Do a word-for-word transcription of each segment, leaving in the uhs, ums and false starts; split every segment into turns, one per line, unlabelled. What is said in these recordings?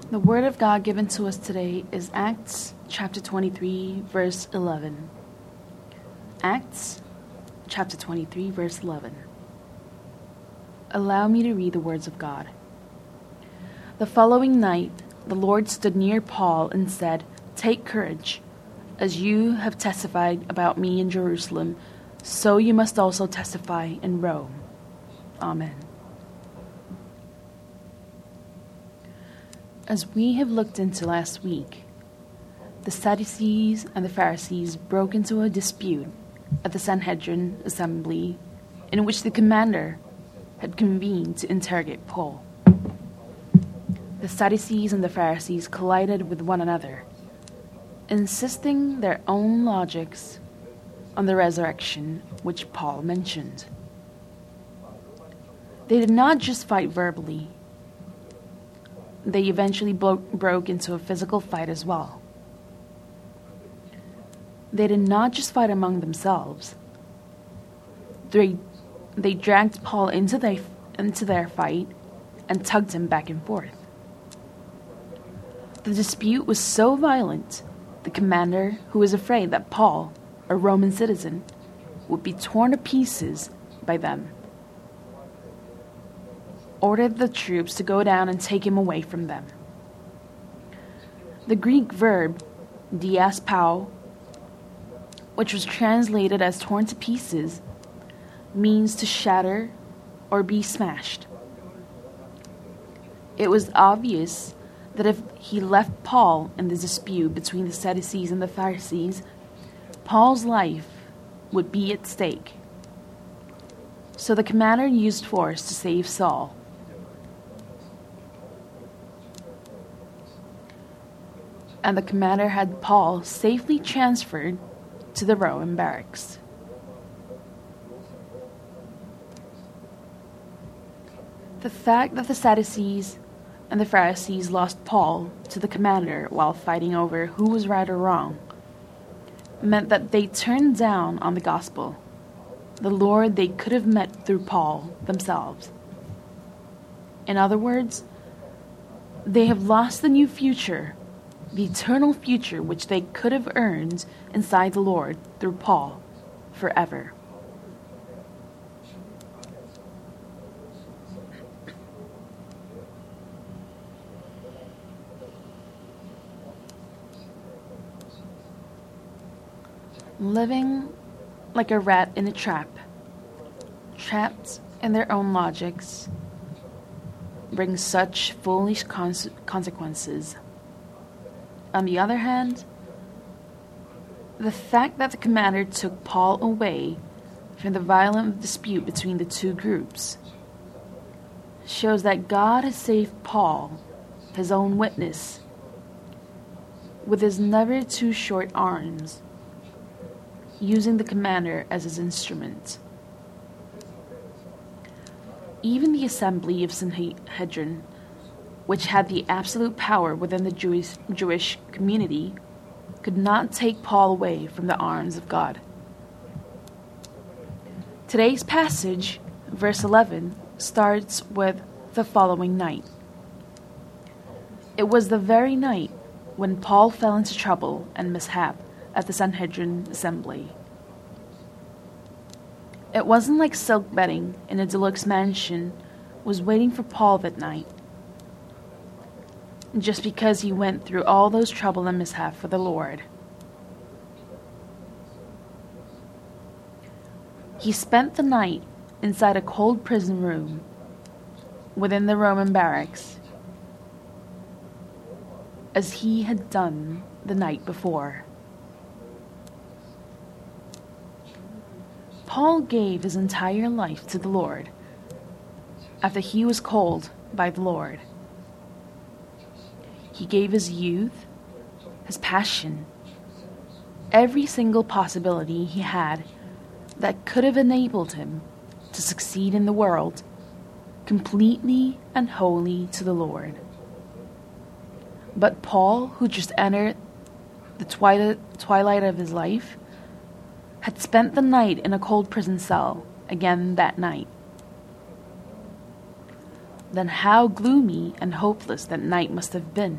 The word of God given to us today is Acts chapter twenty-three, verse eleven. Acts chapter twenty-three, verse eleven. Allow me to read the words of God. The following night, the Lord stood near Paul and said, "Take courage. As you have testified about me in Jerusalem, so you must also testify in Rome." Amen. As we have looked into last week, the Sadducees and the Pharisees broke into a dispute at the Sanhedrin assembly in which the commander had convened to interrogate Paul. The Sadducees and the Pharisees collided with one another, insisting their own logics on the resurrection which Paul mentioned. They did not just fight verbally. They eventually bro- broke into a physical fight as well. They did not just fight among themselves. They, they dragged Paul into their, into their fight and tugged him back and forth. The dispute was so violent, the commander, who was afraid that Paul, a Roman citizen, would be torn to pieces by them, ordered the troops to go down and take him away from them. The Greek verb diaspao, which was translated as torn to pieces, means to shatter or be smashed. It was obvious that if he left Paul in the dispute between the Sadducees and the Pharisees, Paul's life would be at stake. So the commander used force to save Saul. And the commander had Paul safely transferred to the Roman barracks. The fact that the Sadducees and the Pharisees lost Paul to the commander while fighting over who was right or wrong meant that they turned down on the gospel, the Lord they could have met through Paul themselves. In other words, they have lost the new future, the eternal future which they could have earned inside the Lord through Paul forever. Living like a rat in a trap, trapped in their own logics, brings such foolish cons- consequences. On the other hand, the fact that the commander took Paul away from the violent dispute between the two groups shows that God has saved Paul, his own witness, with his never too short arms, using the commander as his instrument. Even the assembly of Sanhedrin, which had the absolute power within the Jewish, Jewish community, could not take Paul away from the arms of God. Today's passage, verse eleven, starts with the following night. It was the very night when Paul fell into trouble and mishap at the Sanhedrin assembly. It wasn't like silk bedding in a deluxe mansion was waiting for Paul that night, just because he went through all those trouble and mishap for the Lord. He spent the night inside a cold prison room within the Roman barracks, as he had done the night before. Paul gave his entire life to the Lord after he was called by the Lord. He gave his youth, his passion, every single possibility he had that could have enabled him to succeed in the world, completely and wholly to the Lord. But Paul, who just entered the twilight, twilight of his life, had spent the night in a cold prison cell again that night. then how gloomy and hopeless that night must have been.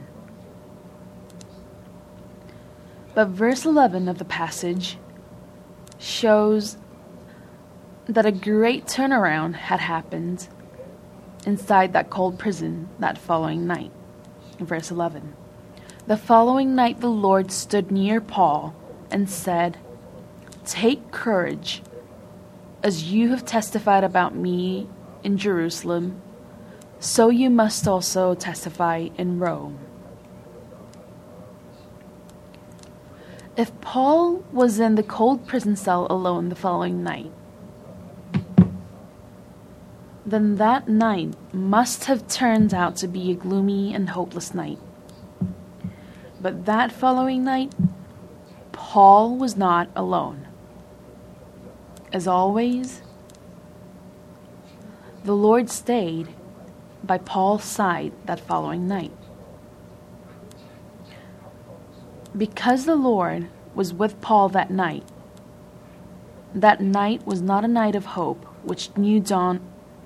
But verse eleven of the passage shows that a great turnaround had happened inside that cold prison that following night. In verse eleven, the following night the Lord stood near Paul and said, "Take courage, as you have testified about me in Jerusalem, so you must also testify in Rome." If Paul was in the cold prison cell alone the following night, then that night must have turned out to be a gloomy and hopeless night. But that following night, Paul was not alone. As always, the Lord stayed by Paul's side that following night. Because the Lord was with Paul that night, that night was not a night of hope, which new dawn.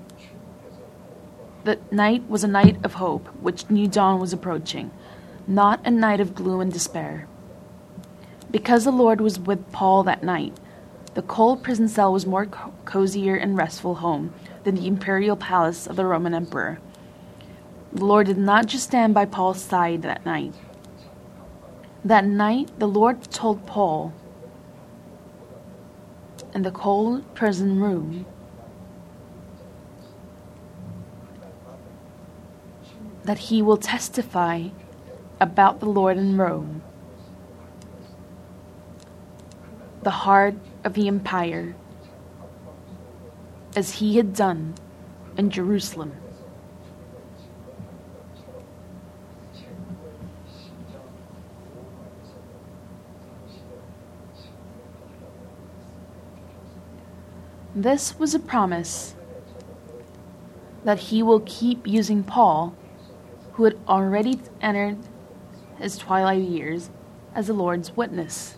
That night was a night of hope, which new dawn was approaching, not a night of gloom and despair. Because the Lord was with Paul that night, the cold prison cell was more co- cozier and restful home than the imperial palace of the Roman emperor. The Lord did not just stand by Paul's side that night. That night, the Lord told Paul in the cold prison room that he will testify about the Lord in Rome, the heart of the empire, as he had done in Jerusalem. This was a promise that he will keep using Paul, who had already entered his twilight years, as the Lord's witness.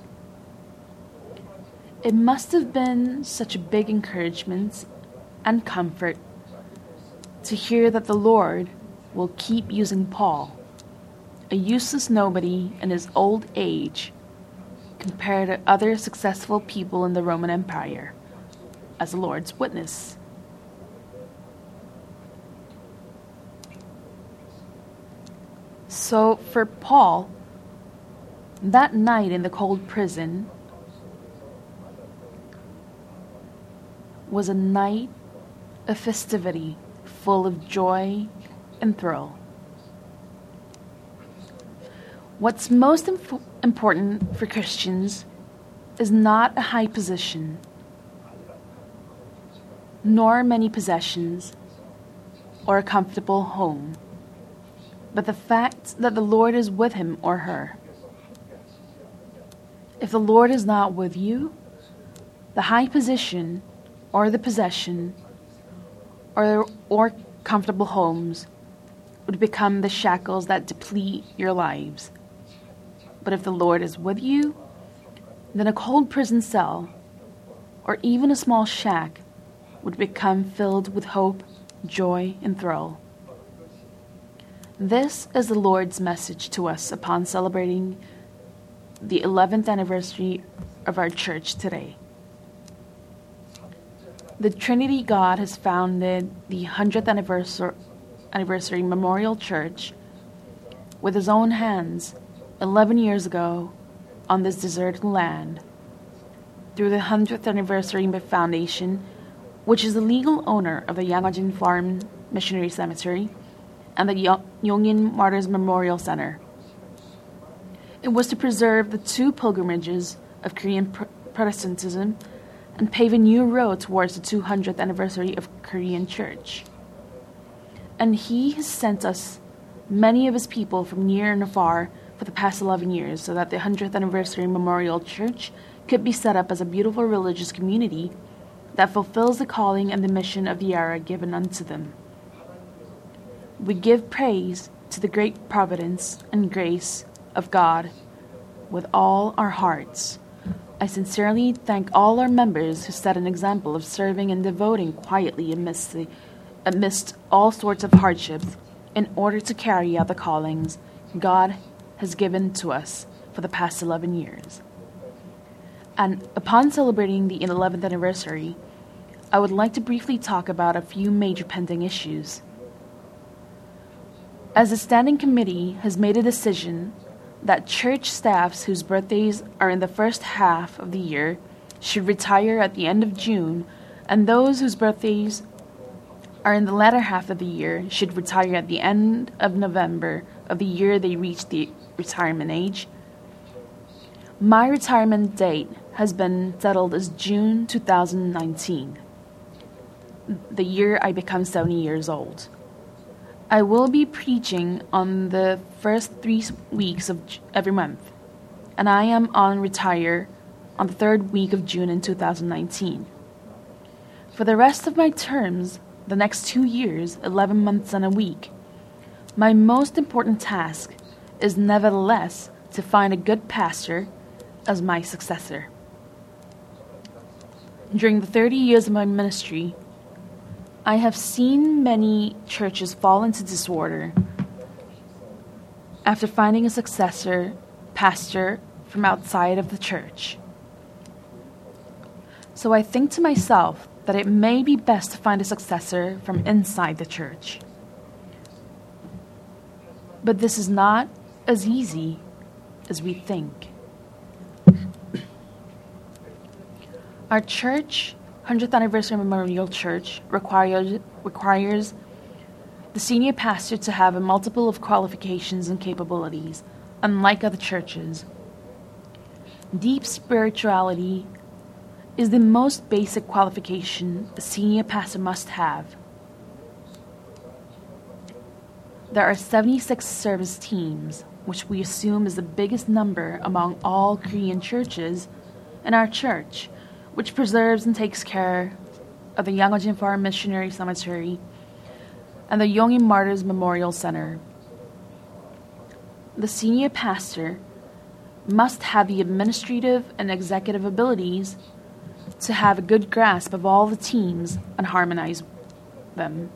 It must have been such a big encouragement and comfort to hear that the Lord will keep using Paul, a useless nobody in his old age, compared to other successful people in the Roman Empire, as the Lord's witness. So for Paul, that night in the cold prison was a night of festivity full of joy and thrill. What's most imp- important for Christians is not a high position, nor many possessions, or a comfortable home, but the fact that the Lord is with him or her. If the Lord is not with you, the high position or the possession or, or comfortable homes would become the shackles that deplete your lives. But if the Lord is with you, then a cold prison cell or even a small shack would become filled with hope, joy, and thrill. This is the Lord's message to us upon celebrating the eleventh anniversary of our church today. The Trinity God has founded the one hundredth anniversary, anniversary Memorial Church with his own hands eleven years ago on this deserted land. Through the one hundredth anniversary foundation, which is the legal owner of the Yangajin Farm Missionary Cemetery and the Yongin Martyrs Memorial Center. It was to preserve the two pilgrimages of Korean Protestantism and pave a new road towards the two hundredth anniversary of Korean Church. And he has sent us many of his people from near and afar for the past eleven years so that the one hundredth anniversary Memorial Church could be set up as a beautiful religious community that fulfills the calling and the mission of the era given unto them. We give praise to the great providence and grace of God with all our hearts. I sincerely thank all our members who set an example of serving and devoting quietly amidst the amidst all sorts of hardships in order to carry out the callings God has given to us for the past eleven years. And upon celebrating the eleventh anniversary, I would like to briefly talk about a few major pending issues. As the Standing Committee has made a decision that church staffs whose birthdays are in the first half of the year should retire at the end of June, and those whose birthdays are in the latter half of the year should retire at the end of November of the year they reach the retirement age. My retirement date has been settled as June two thousand nineteen, the year I become seventy years old. I will be preaching on the first three weeks of every month, and I am on retire on the third week of June in two thousand nineteen. For the rest of my terms, the next two years, eleven months and a week, my most important task is nevertheless to find a good pastor as my successor. During the thirty years of my ministry, I have seen many churches fall into disorder after finding a successor pastor from outside of the church. So I think to myself that it may be best to find a successor from inside the church. But this is not as easy as we think. Our church, hundredth Anniversary Memorial Church, requires, requires the senior pastor to have a multiple of qualifications and capabilities, unlike other churches. Deep spirituality is the most basic qualification a senior pastor must have. There are seventy-six service teams, which we assume is the biggest number among all Korean churches, in our church, which preserves and takes care of the Yangon Foreign Missionary Cemetery and the Yongin Martyrs Memorial Center. The senior pastor must have the administrative and executive abilities to have a good grasp of all the teams and harmonize them.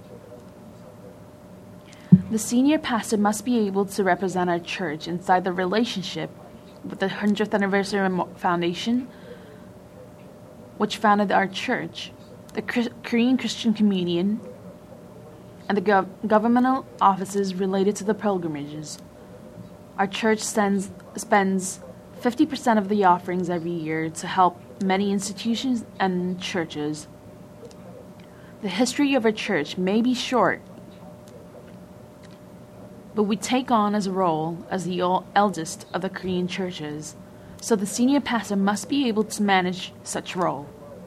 The senior pastor must be able to represent our church inside the relationship with the hundredth Anniversary Foundation, which founded our church, the Korean Christian Communion, and the gov- governmental offices related to the pilgrimages. Our church sends, spends fifty percent of the offerings every year to help many institutions and churches. The history of our church may be short, but we take on as a role as the eldest of the Korean churches, so the senior pastor must be able to manage such role.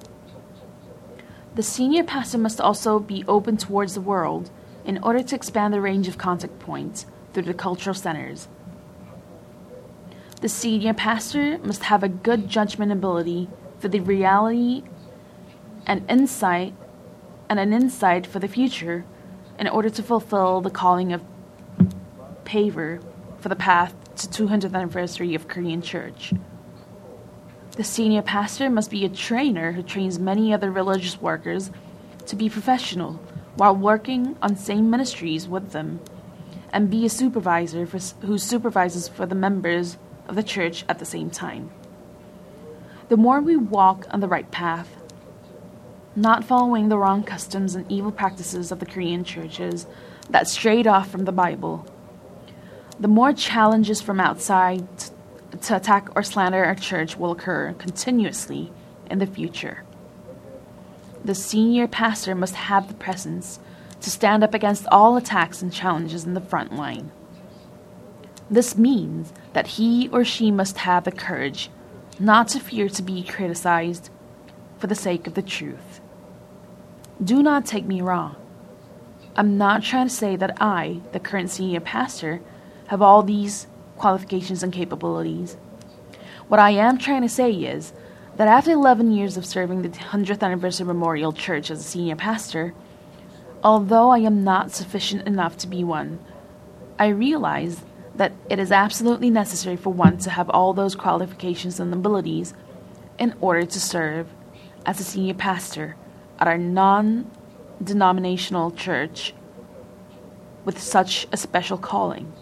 The senior pastor must also be open towards the world in order to expand the range of contact points through the cultural centers. The senior pastor must have a good judgment ability for the reality and insight and an insight for the future in order to fulfill the calling of paver for the path to two hundredth anniversary of Korean Church. The senior pastor must be a trainer who trains many other religious workers to be professional while working on same ministries with them, and be a supervisor for, who supervises for the members of the church at the same time. The more we walk on the right path, not following the wrong customs and evil practices of the Korean churches that strayed off from the Bible, the more challenges from outside to attack or slander our church will occur continuously in the future. The senior pastor must have the presence to stand up against all attacks and challenges in the front line. This means that he or she must have the courage not to fear to be criticized for the sake of the truth. Do not take me wrong. I'm not trying to say that I, the current senior pastor, have all these qualifications and capabilities. What I am trying to say is that after eleven years of serving the hundredth Anniversary Memorial Church as a senior pastor, although I am not sufficient enough to be one, I realize that it is absolutely necessary for one to have all those qualifications and abilities in order to serve as a senior pastor at our non denominational church with such a special calling.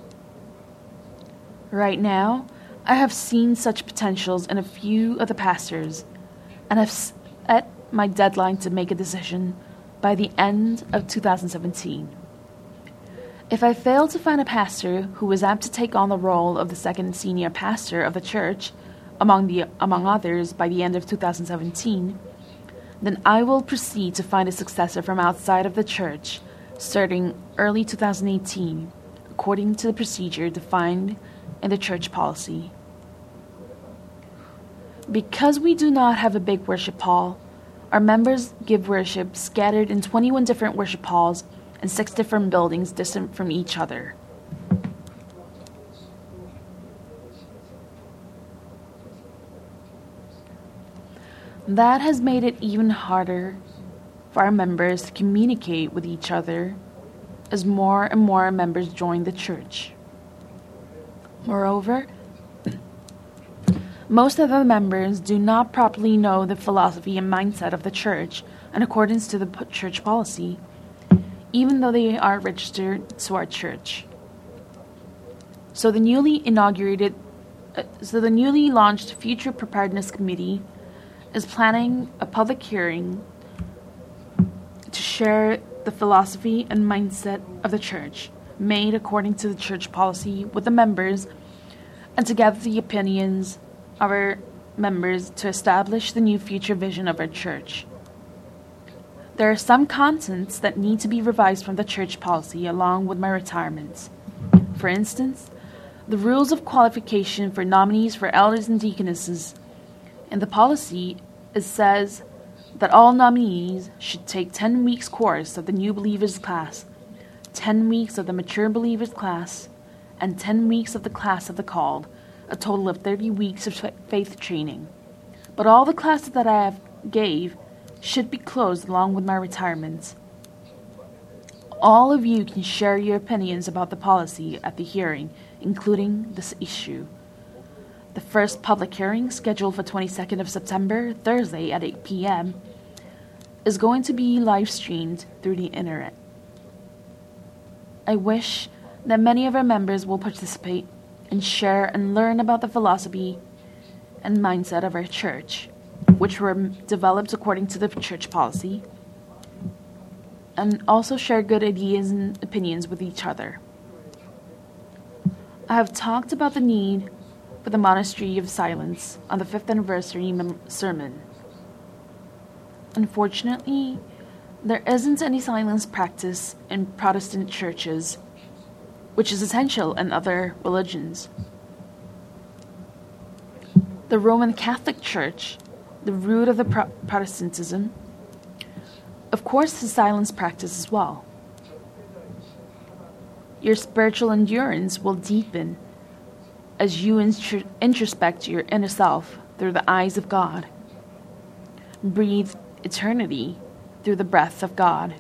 Right now, I have seen such potentials in a few of the pastors, and have set my deadline to make a decision by the end of two thousand seventeen. If I fail to find a pastor who is apt to take on the role of the second senior pastor of the church, among the among others, by the end of two thousand seventeen, then I will proceed to find a successor from outside of the church, starting early two thousand eighteen, according to the procedure defined in the church policy. Because we do not have a big worship hall, our members give worship scattered in twenty-one different worship halls and six different buildings distant from each other. That has made it even harder for our members to communicate with each other as more and more members join the church. Moreover, most of the members do not properly know the philosophy and mindset of the church in accordance to the church policy, even though they are registered to our church. So the newly inaugurated, uh, so the newly launched Future Preparedness Committee is planning a public hearing to share the philosophy and mindset of the church, made according to the church policy, with the members, and to gather the opinions of our members to establish the new future vision of our church. There are some contents that need to be revised from the church policy along with my retirements. For instance, the rules of qualification for nominees for elders and deaconesses. In the policy, it says that all nominees should take ten weeks course of the new believers class, ten weeks of the mature believers class, and ten weeks of the class of the called, a total of thirty weeks of faith training. But all the classes that I have gave should be closed along with my retirement. All of you can share your opinions about the policy at the hearing, including this issue. The first public hearing, scheduled for twenty-second of September, Thursday at eight p.m., is going to be live-streamed through the internet. I wish that many of our members will participate and share and learn about the philosophy and mindset of our church, which were developed according to the church policy, and also share good ideas and opinions with each other. I have talked about the need for the Monastery of Silence on the fifth anniversary mem- sermon. Unfortunately, there isn't any silence practice in Protestant churches, which is essential in other religions. The Roman Catholic Church, the root of the Pro- Protestantism, of course, has silence practice as well. Your spiritual endurance will deepen as you intro- introspect your inner self through the eyes of God. Breathe eternity through the breath of God.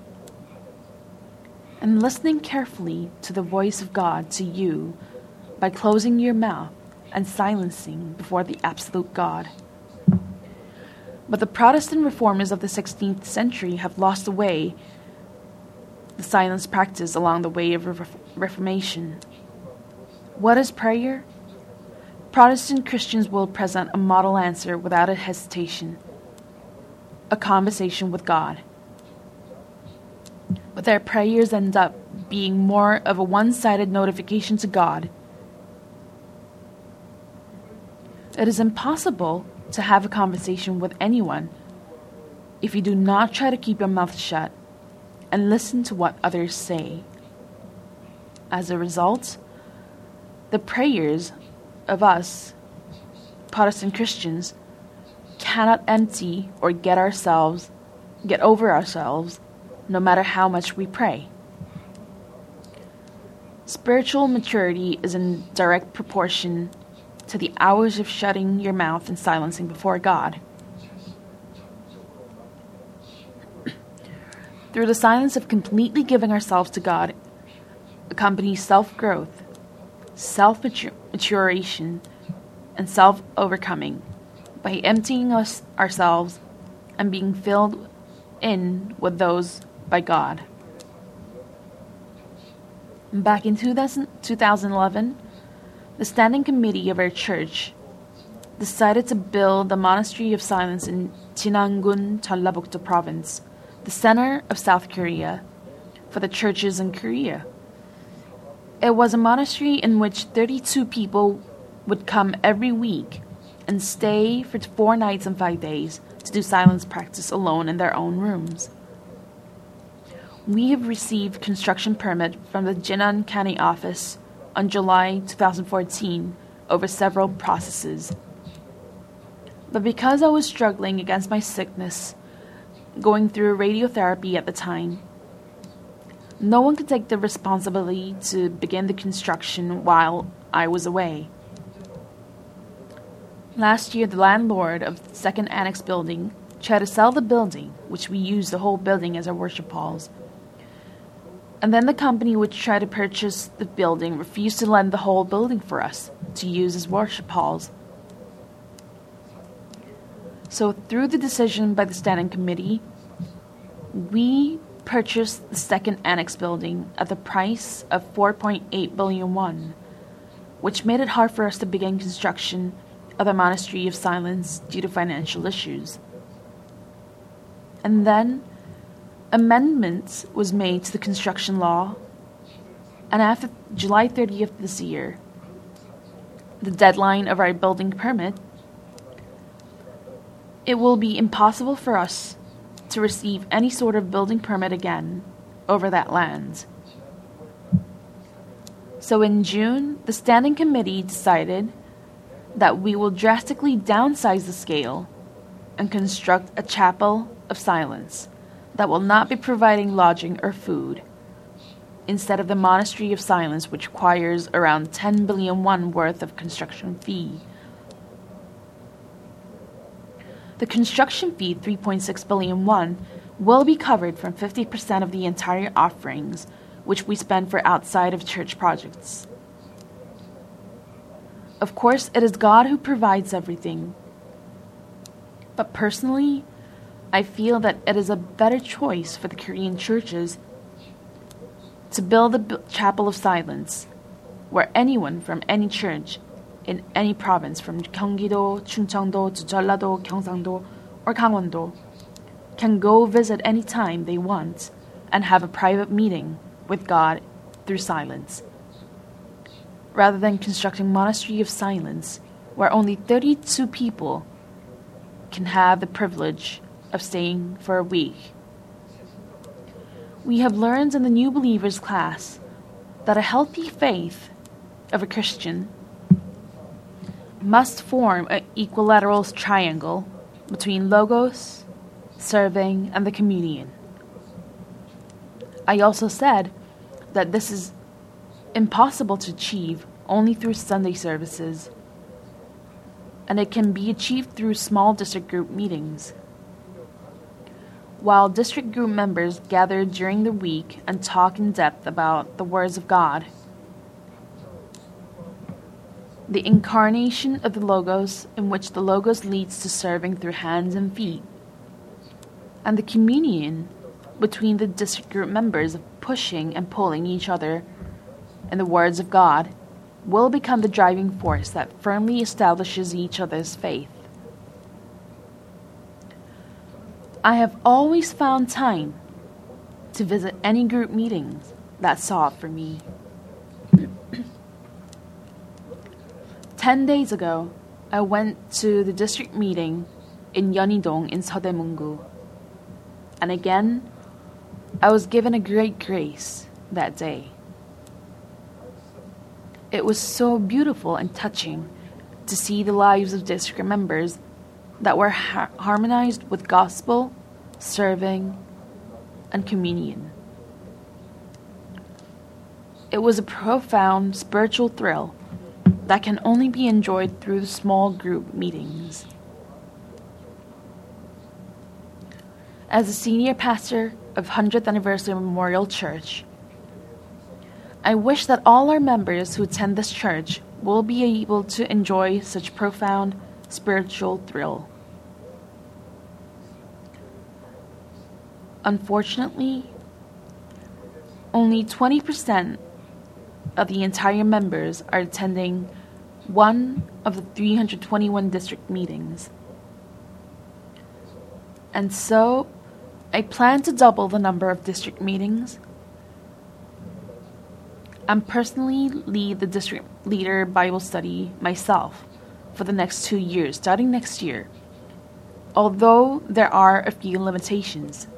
And listening carefully to the voice of God to you by closing your mouth and silencing before the absolute God. But the Protestant reformers of the sixteenth century have lost the way, the silence practice along the way of re- Reformation. What is prayer? Protestant Christians will present a model answer without a hesitation, a conversation with God. But their prayers end up being more of a one-sided notification to God. It is impossible to have a conversation with anyone if you do not try to keep your mouth shut and listen to what others say. As a result, the prayers of us, Protestant Christians, cannot empty or get ourselves, get over ourselves, no matter how much we pray. Spiritual maturity is in direct proportion to the hours of shutting your mouth and silencing before God. Through the silence of completely giving ourselves to God accompanies self-growth, self-maturation, and self-overcoming by emptying us ourselves and being filled in with those by God. Back in two thousand eleven, the Standing Committee of our church decided to build the Monastery of Silence in Jinangun, Jeollabuk-do Province, the center of South Korea, for the churches in Korea. It was a monastery in which thirty-two people would come every week and stay for four nights and five days to do silence practice alone in their own rooms. We have received construction permit from the Jinan County Office on July twenty fourteen over several processes. But because I was struggling against my sickness, going through radiotherapy at the time, no one could take the responsibility to begin the construction while I was away. Last year, the landlord of the second annex building tried to sell the building, which we used the whole building as our worship halls. And then the company which tried to purchase the building refused to lend the whole building for us to use as worship halls. So through the decision by the Standing Committee, we purchased the second annex building at the price of four point eight billion won, which made it hard for us to begin construction of the Monastery of Silence due to financial issues. And then amendments was made to the construction law, and after July thirtieth this year, the deadline of our building permit, it will be impossible for us to receive any sort of building permit again over that land. So in June, the Standing Committee decided that we will drastically downsize the scale and construct a chapel of silence that will not be providing lodging or food, instead of the Monastery of Silence, which requires around ten billion won worth of construction fee. The construction fee, three point six billion won, will be covered from fifty percent of the entire offerings, which we spend for outside of church projects. Of course, it is God who provides everything. But personally, I feel that it is a better choice for the Korean churches to build a chapel of silence where anyone from any church in any province from Gyeonggi-do, Chungcheong-do to Jeollado, Gyeongsang-do, or Gangwon-do can go visit any time they want and have a private meeting with God through silence, rather than constructing Monastery of Silence where only thirty-two people can have the privilege of staying for a week. We have learned in the New Believers class that a healthy faith of a Christian must form an equilateral triangle between logos, serving, and the communion. I also said that this is impossible to achieve only through Sunday services, and it can be achieved through small district group meetings. While district group members gather during the week and talk in depth about the words of God, the incarnation of the Logos, in which the Logos leads to serving through hands and feet, and the communion between the district group members of pushing and pulling each other in the words of God, will become the driving force that firmly establishes each other's faith. I have always found time to visit any group meetings that saw it for me. Ten days ago, I went to the district meeting in Yeonidong in Seodaemungu, and again, I was given a great grace that day. It was so beautiful and touching to see the lives of district members that were ha- harmonized with gospel, serving, and communion. It was a profound spiritual thrill that can only be enjoyed through small group meetings. As a senior pastor of hundredth Anniversary Memorial Church, I wish that all our members who attend this church will be able to enjoy such profound spiritual thrill. Unfortunately, only twenty percent of the entire members are attending one of the three hundred twenty-one district meetings. And so, I plan to double the number of district meetings. I'm personally lead the district leader Bible study myself for the next two years, starting next year, although there are a few limitations.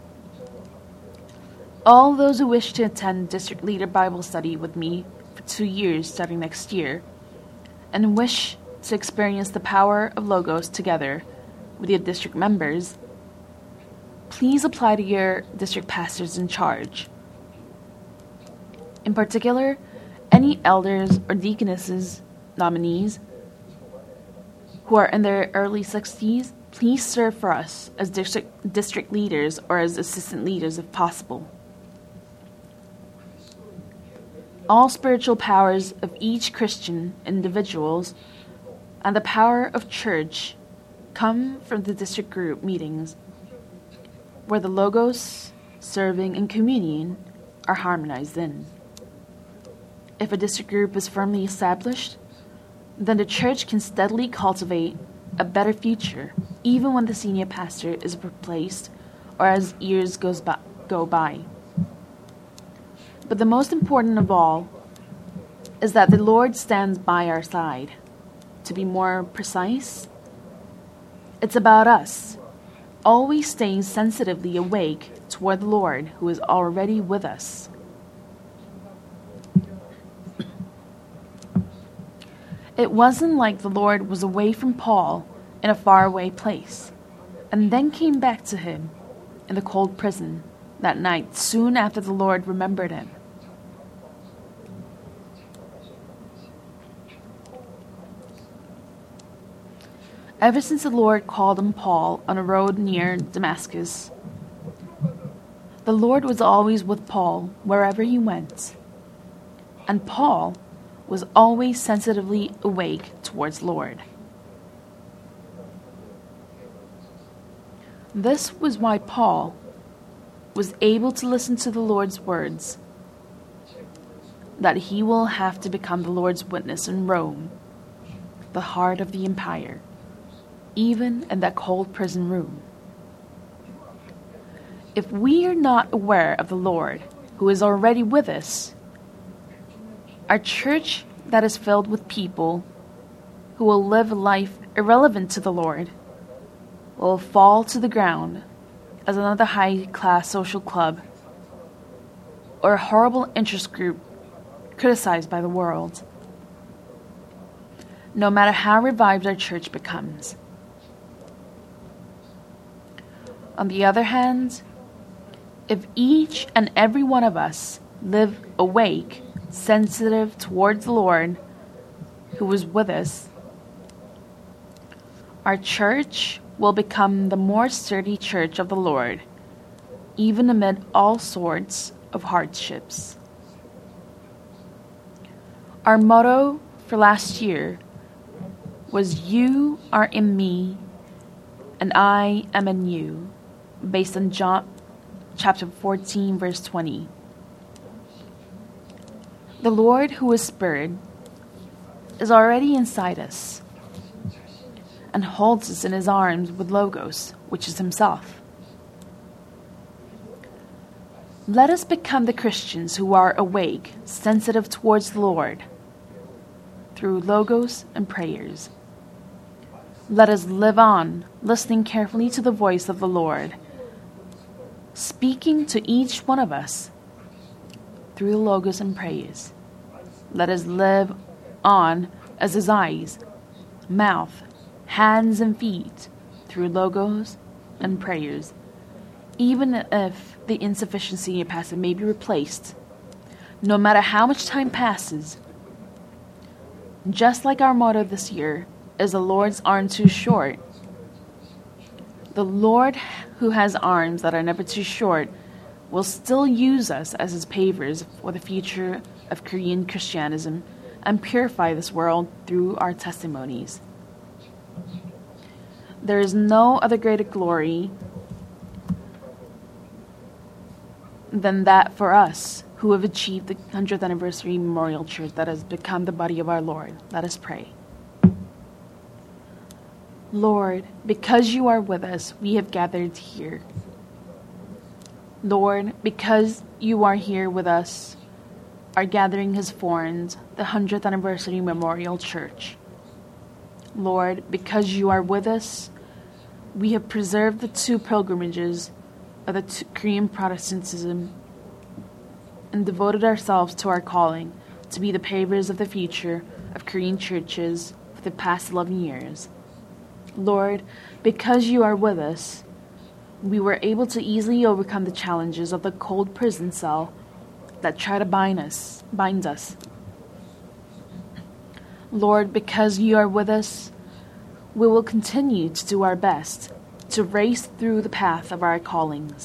All those who wish to attend district leader Bible study with me for two years, starting next year, and wish to experience the power of Logos together with your district members, please apply to your district pastors in charge. In particular, any elders or deaconesses nominees who are in their early sixties, please serve for us as district, district leaders or as assistant leaders if possible. All spiritual powers of each Christian individuals and the power of church come from the district group meetings, where the Logos, serving, and communion are harmonized in. If a district group is firmly established, then the church can steadily cultivate a better future, even when the senior pastor is replaced or as years goes by, go by. But the most important of all is that the Lord stands by our side. To be more precise, it's about us, always staying sensitively awake toward the Lord who is already with us. It wasn't like the Lord was away from Paul in a faraway place, and then came back to him in the cold prison that night soon after the Lord remembered him. Ever since the Lord called on Paul on a road near Damascus, the Lord was always with Paul wherever he went, and Paul was always sensitively awake towards the Lord. This was why Paul was able to listen to the Lord's words, that he will have to become the Lord's witness in Rome, the heart of the empire, even in that cold prison room. If we are not aware of the Lord, who is already with us, our church that is filled with people who will live a life irrelevant to the Lord will fall to the ground as another high-class social club or a horrible interest group criticized by the world, no matter how revived our church becomes. On the other hand, if each and every one of us live awake, sensitive towards the Lord who is with us, our church will become the more sturdy church of the Lord, even amid all sorts of hardships. Our motto for last year was "You are in me, and I am in you," based on John chapter fourteen, verse twenty. The Lord, who is Spirit, is already inside us and holds us in his arms with Logos, which is himself. Let us become the Christians who are awake, sensitive towards the Lord, through Logos and prayers. Let us live on, listening carefully to the voice of the Lord, speaking to each one of us through the Logos and prayers. Let us live on as his eyes, mouth, hands, and feet through Logos and prayers, even if the insufficiency of pastor may be replaced, no matter how much time passes. Just like our motto this year is "The Lord's aren't too short." The Lord, who has arms that are never too short, will still use us as his pavers for the future of Korean Christianism and purify this world through our testimonies. There is no other greater glory than that for us who have achieved the hundredth anniversary memorial church that has become the body of our Lord. Let us pray. Lord, because you are with us, we have gathered here. Lord, because you are here with us, our gathering has formed the hundredth anniversary memorial church. Lord, because you are with us, we have preserved the two pilgrimages of the two Korean Protestantism and devoted ourselves to our calling to be the pavers of the future of Korean churches for the past eleven years. Lord, because you are with us, we were able to easily overcome the challenges of the cold prison cell that try to bind us, bind us. Lord, because you are with us, we will continue to do our best to race through the path of our callings.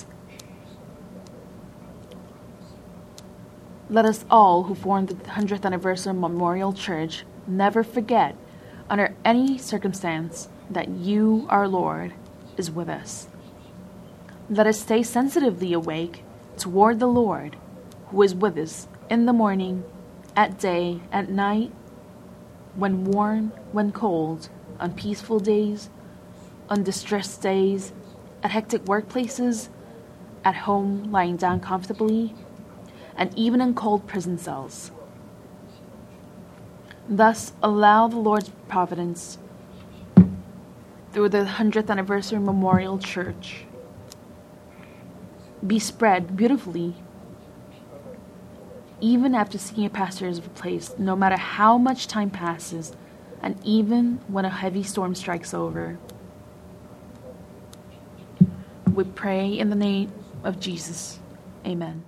Let us all who formed the hundredth anniversary memorial church never forget, under any circumstance, that you, our Lord, is with us. Let us stay sensitively awake toward the Lord, who is with us in the morning, at day, at night, when warm, when cold, on peaceful days, on distressed days, at hectic workplaces, at home lying down comfortably, and even in cold prison cells. Thus, allow the Lord's providence through the hundredth anniversary memorial church be spread beautifully, even after senior pastor is replaced, no matter how much time passes, and even when a heavy storm strikes over. We pray in the name of Jesus. Amen.